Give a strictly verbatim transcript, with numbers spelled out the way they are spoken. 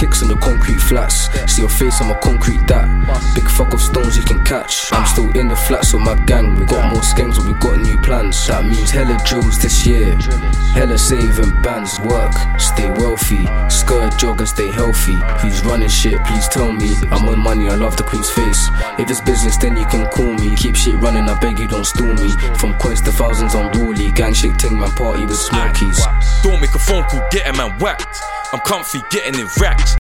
sticks in the concrete flats. See your face, I'm a concrete that. Big fuck of stones you can catch. I'm still in the flats with my gang. We got more skanks, but we got new plans. That means hella drills this year, hella saving bands. Work, stay wealthy, skirt, jog and stay healthy. Who's running shit, please tell me. I'm on money, I love the Queen's face. If it's business then you can call me. Keep shit running, I beg you don't stall me. From coins to thousands on Rawley. Gang shake ting man, party with smokies. Don't make a phone call, get a man whacked. I'm comfy, getting it racked.